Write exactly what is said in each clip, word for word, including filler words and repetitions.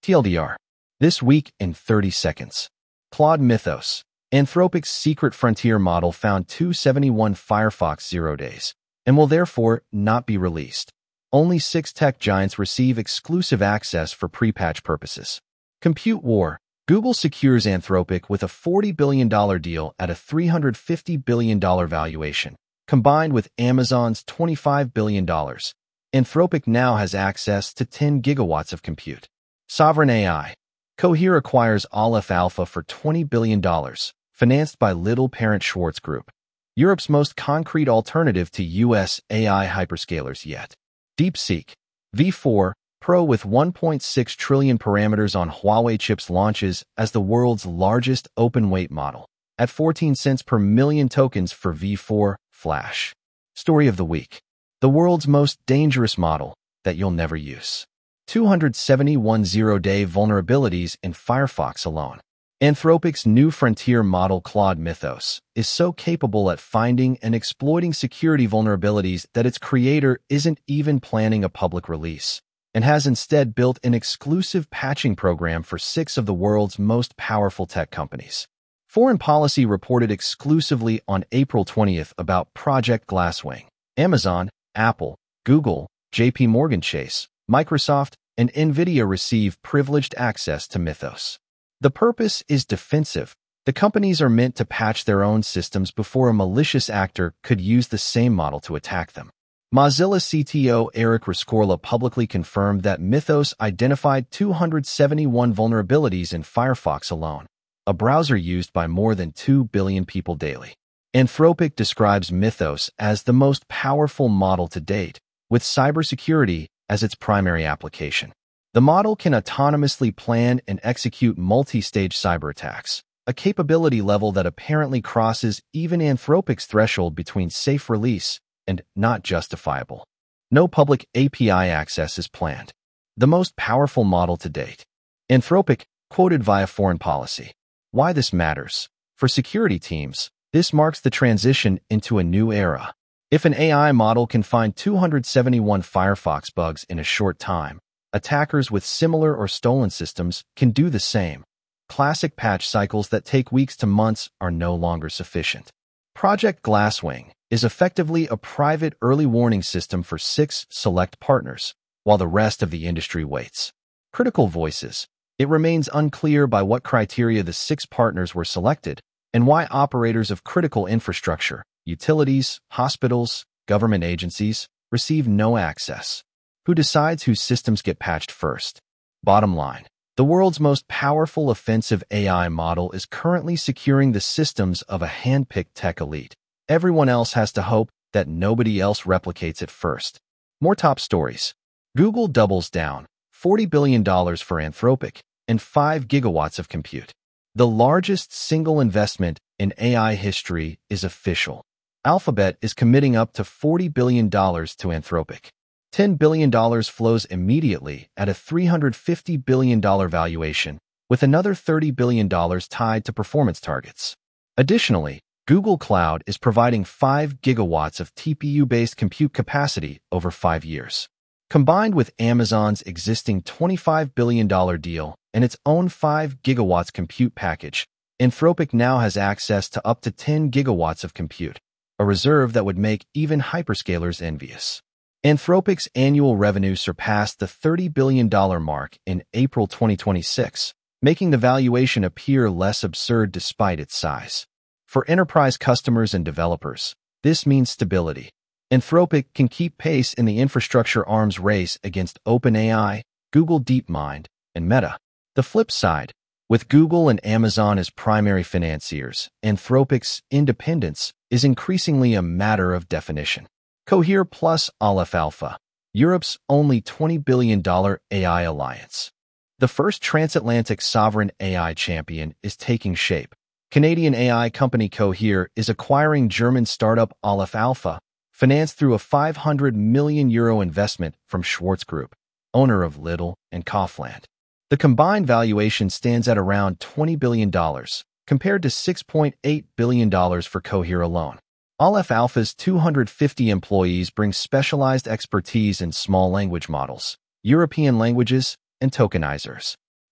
T L D R. This week in thirty seconds. Claude Mythos. Anthropic's secret frontier model found two hundred seventy-one Firefox zero days and will therefore not be released. Only six tech giants receive exclusive access for pre-patch purposes. Compute war. Google secures Anthropic with a forty billion dollars deal at a three hundred fifty billion dollars valuation. Combined with Amazon's twenty-five billion dollars, Anthropic now has access to ten gigawatts of compute. Sovereign A I. Cohere acquires Aleph Alpha for twenty billion dollars, financed by Little Parent Schwartz Group, Europe's most concrete alternative to U S A I hyperscalers yet. DeepSeek. V four Pro with one point six trillion parameters on Huawei chips launches as the world's largest open-weight model, at fourteen cents per million tokens for V four Flash. Story of the week. The world's most dangerous model that you'll never use. two hundred seventy-one zero-day vulnerabilities in Firefox alone. Anthropic's new frontier model Claude Mythos is so capable at finding and exploiting security vulnerabilities that its creator isn't even planning a public release, and has instead built an exclusive patching program for six of the world's most powerful tech companies. Foreign Policy reported exclusively on April twentieth about Project Glasswing. Amazon, Apple, Google, J P Morgan Chase, Microsoft, and NVIDIA receive privileged access to Mythos. The purpose is defensive. The companies are meant to patch their own systems before a malicious actor could use the same model to attack them. Mozilla C T O Eric Rescorla publicly confirmed that Mythos identified two hundred seventy-one vulnerabilities in Firefox alone, a browser used by more than two billion people daily. Anthropic describes Mythos as the most powerful model to date, with cybersecurity as its primary application. The model can autonomously plan and execute multi-stage cyber attacks, a capability level that apparently crosses even Anthropic's threshold between safe release and not justifiable. No public A P I access is planned. The most powerful model to date. Anthropic, quoted via Foreign Policy. Why this matters. For security teams, this marks the transition into a new era. If an A I model can find two hundred seventy-one Firefox bugs in a short time, attackers with similar or stolen systems can do the same. Classic patch cycles that take weeks to months are no longer sufficient. Project Glasswing is effectively a private early warning system for six select partners, while the rest of the industry waits. Critical voices. It remains unclear by what criteria the six partners were selected and why operators of critical infrastructure, utilities, hospitals, government agencies, receive no access. Who decides whose systems get patched first? Bottom line, the world's most powerful offensive A I model is currently securing the systems of a hand-picked tech elite. Everyone else has to hope that nobody else replicates it first. More top stories. Google doubles down, forty billion dollars for Anthropic, and five gigawatts of compute. The largest single investment in A I history is official. Alphabet is committing up to forty billion dollars to Anthropic. ten billion dollars flows immediately at a three hundred fifty billion dollars valuation, with another thirty billion dollars tied to performance targets. Additionally, Google Cloud is providing five gigawatts of T P U-based compute capacity over five years. Combined with Amazon's existing twenty-five billion dollars deal and its own five gigawatts compute package, Anthropic now has access to up to ten gigawatts of compute, a reserve that would make even hyperscalers envious. Anthropic's annual revenue surpassed the thirty billion dollars mark in April twenty twenty-six, making the valuation appear less absurd despite its size. For enterprise customers and developers, this means stability. Anthropic can keep pace in the infrastructure arms race against OpenAI, Google DeepMind, and Meta. The flip side, with Google and Amazon as primary financiers, Anthropic's independence is increasingly a matter of definition. Cohere plus Aleph Alpha, Europe's only twenty billion dollars A I alliance. The first transatlantic sovereign A I champion is taking shape. Canadian A I company Cohere is acquiring German startup Aleph Alpha, financed through a five hundred million euro investment from Schwartz Group, owner of Lidl and Kaufland. The combined valuation stands at around twenty billion dollars, compared to six point eight billion dollars for Cohere alone. Aleph Alpha's two hundred fifty employees bring specialized expertise in small language models, European languages, and tokenizers.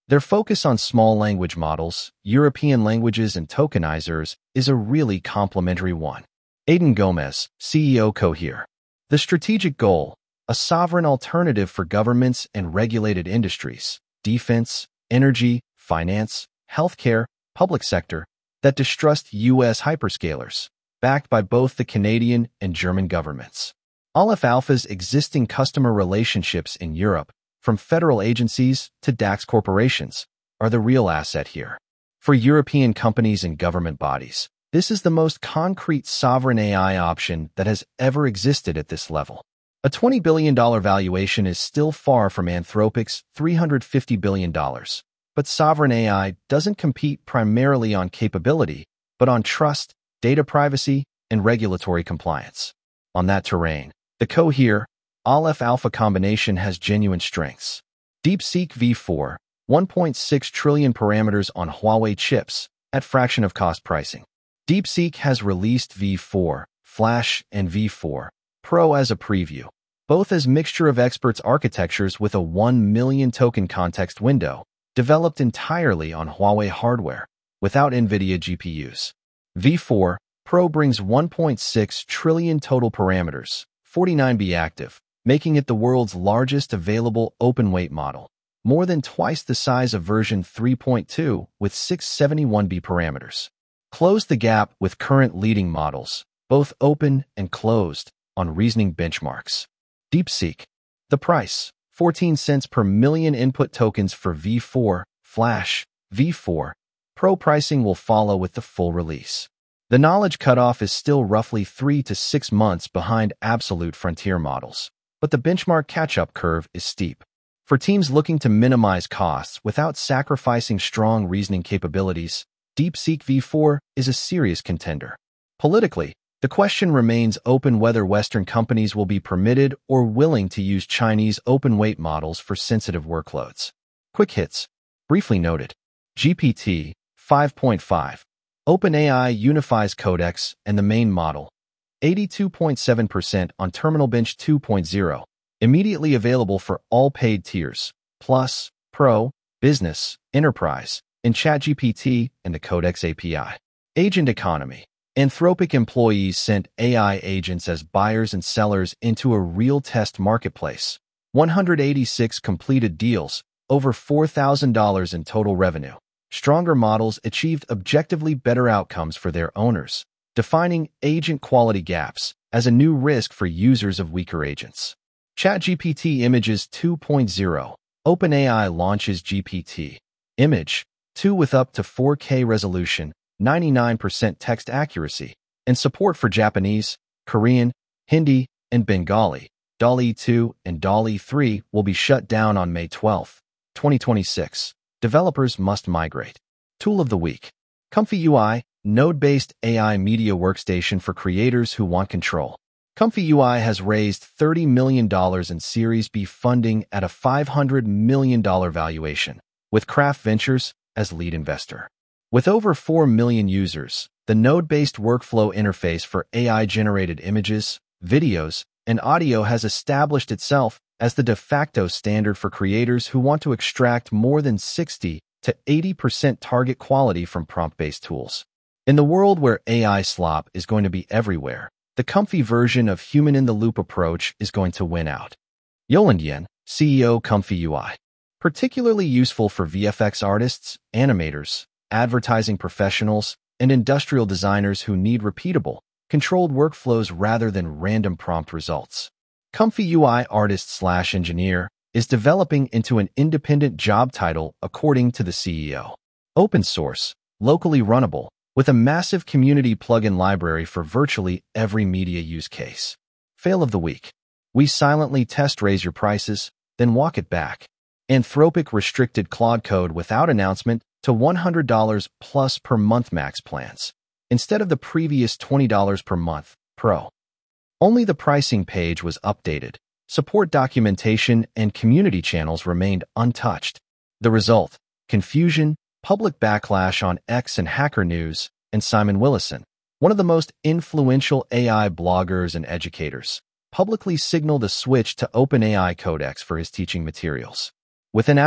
Their focus on small language models, European languages, and tokenizers is a really complementary one. Aidan Gomez, C E O Cohere. The strategic goal: a sovereign alternative for governments and regulated industries, defense, energy, finance, healthcare, public sector, that distrust U S hyperscalers, backed by both the Canadian and German governments. Aleph Alpha's existing customer relationships in Europe, from federal agencies to DAX corporations, are the real asset here. For European companies and government bodies, this is the most concrete sovereign A I option that has ever existed at this level. A twenty billion dollars valuation is still far from Anthropic's three hundred fifty billion dollars, but sovereign A I doesn't compete primarily on capability, but on trust, data privacy, and regulatory compliance. On that terrain, the Cohere Aleph Alpha combination has genuine strengths. DeepSeek V four, one point six trillion parameters on Huawei chips at fraction of cost pricing. DeepSeek has released V four Flash and V four Pro as a preview, both as mixture of experts architectures with a one million token context window, developed entirely on Huawei hardware, without NVIDIA G P Us. V four Pro brings one point six trillion total parameters, forty-nine B active, making it the world's largest available open-weight model, more than twice the size of version three point two with six hundred seventy-one B parameters. Close the gap with current leading models, both open and closed, on reasoning benchmarks. DeepSeek. The price: fourteen cents per million input tokens for V four Flash. V four Pro pricing will follow with the full release. The knowledge cutoff is still roughly three to six months behind absolute frontier models, but the benchmark catch-up curve is steep. For teams looking to minimize costs without sacrificing strong reasoning capabilities, DeepSeek V four is a serious contender. Politically, the question remains open whether Western companies will be permitted or willing to use Chinese open-weight models for sensitive workloads. Quick hits. Briefly noted. G P T five point five. OpenAI unifies Codex and the main model. eighty-two point seven percent on Terminal Bench two point oh. Immediately available for all paid tiers, Plus, Pro, Business, Enterprise, in ChatGPT and the Codex A P I. Agent economy. Anthropic employees sent A I agents as buyers and sellers into a real test marketplace. one hundred eighty-six completed deals, over four thousand dollars in total revenue. Stronger models achieved objectively better outcomes for their owners, defining agent quality gaps as a new risk for users of weaker agents. ChatGPT Images two point oh. OpenAI launches G P T Image two with up to four K resolution, ninety-nine percent text accuracy, and support for Japanese, Korean, Hindi, and Bengali. DALL-E two and DALL-E three will be shut down on May twelfth, twenty twenty-six. Developers must migrate. Tool of the Week. Comfy U I, node-based A I media workstation for creators who want control. Comfy U I has raised thirty million dollars in Series B funding at a five hundred million dollars valuation, with Craft Ventures as lead investor. With over four million users, the node-based workflow interface for A I-generated images, videos, and audio has established itself as the de facto standard for creators who want to extract more than sixty to eighty percent target quality from prompt-based tools. In the world where A I slop is going to be everywhere, the comfy version of human-in-the-loop approach is going to win out. Yoland Yen, C E O Comfy U I. Particularly useful for V F X artists, animators, advertising professionals, and industrial designers who need repeatable, controlled workflows rather than random prompt results. Comfy U I artist slash engineer is developing into an independent job title according to the C E O. Open source, locally runnable, with a massive community plugin library for virtually every media use case. Fail of the week. We silently test raise your prices, then walk it back. Anthropic restricted Claude Code without announcement to one hundred dollars plus per month max plans, instead of the previous twenty dollars per month, Pro. Only the pricing page was updated. Support documentation and community channels remained untouched. The result: confusion, public backlash on X and Hacker News, and Simon Willison, one of the most influential A I bloggers and educators, publicly signaled a switch to OpenAI Codex for his teaching materials. Within hours,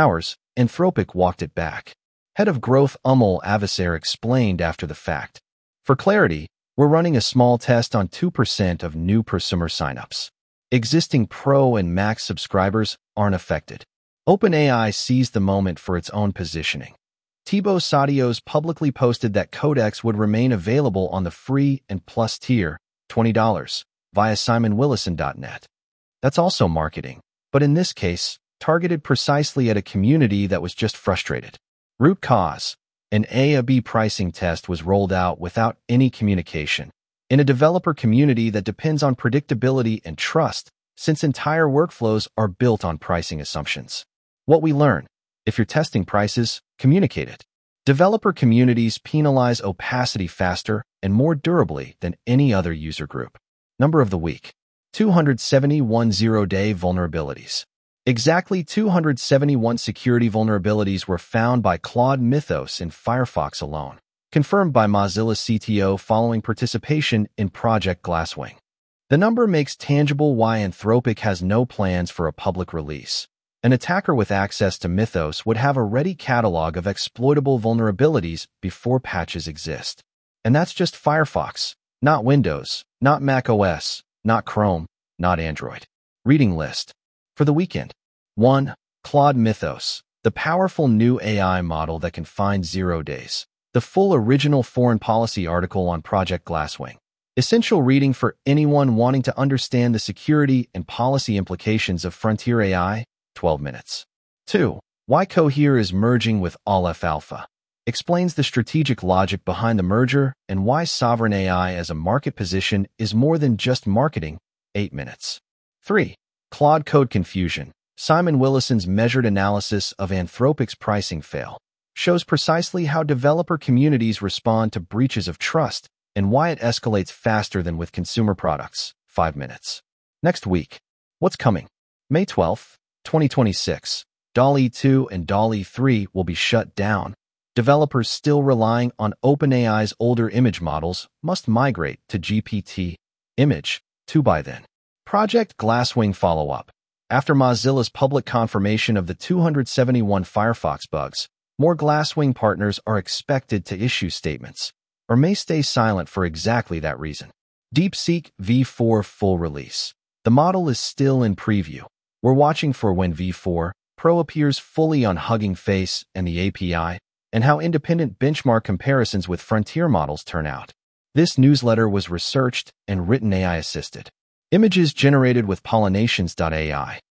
Anthropic walked it back. Head of Growth Amol Avasar explained after the fact. For clarity, we're running a small test on two percent of new prosumer signups. Existing Pro and Max subscribers aren't affected. OpenAI seized the moment for its own positioning. Thibaut Sadios publicly posted that Codex would remain available on the free and plus tier, twenty dollars, via simon willison dot net. That's also marketing, but in this case, targeted precisely at a community that was just frustrated. Root cause. An A A B pricing test was rolled out without any communication, in a developer community that depends on predictability and trust, since entire workflows are built on pricing assumptions. What we learn: if you're testing prices, communicate it. Developer communities penalize opacity faster and more durably than any other user group. Number of the week: two hundred seventy-one zero-day vulnerabilities. Exactly two hundred seventy-one security vulnerabilities were found by Claude Mythos in Firefox alone, confirmed by Mozilla C T O following participation in Project Glasswing. The number makes tangible why Anthropic has no plans for a public release. An attacker with access to Mythos would have a ready catalog of exploitable vulnerabilities before patches exist. And that's just Firefox, not Windows, not macOS, not Chrome, not Android. Reading list. For the weekend. one. Claude Mythos, the powerful new A I model that can find zero days. The full original foreign policy article on Project Glasswing. Essential reading for anyone wanting to understand the security and policy implications of frontier A I, twelve minutes. two. Why Cohere is merging with Aleph Alpha. Explains the strategic logic behind the merger and why sovereign A I as a market position is more than just marketing, eight minutes. three. Claude Code Confusion. Simon Willison's measured analysis of Anthropic's pricing fail shows precisely how developer communities respond to breaches of trust and why it escalates faster than with consumer products, five minutes. Next week. What's coming? May twelfth, twenty twenty-six. DALL-E two and DALL-E three will be shut down. Developers still relying on OpenAI's older image models must migrate to G P T Image two by then. Project Glasswing follow-up. After Mozilla's public confirmation of the two hundred seventy-one Firefox bugs, more Glasswing partners are expected to issue statements, or may stay silent for exactly that reason. DeepSeek V four full release. The model is still in preview. We're watching for when V four Pro appears fully on Hugging Face and the A P I, and how independent benchmark comparisons with frontier models turn out. This newsletter was researched and written A I-assisted. Images generated with pollinations dot A I.